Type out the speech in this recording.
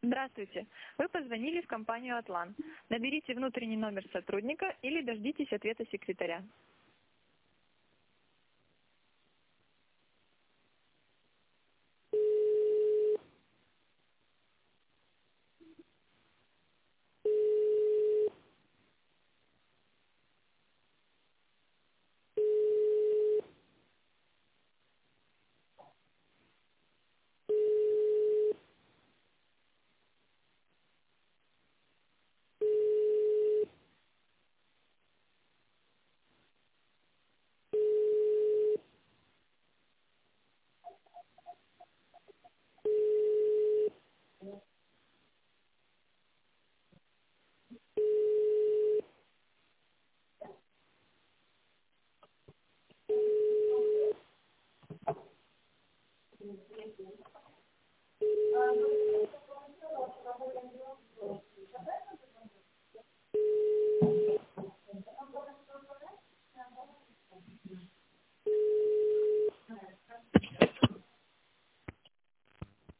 Здравствуйте. Вы позвонили в компанию «Атлан». Наберите внутренний номер сотрудника или дождитесь ответа секретаря.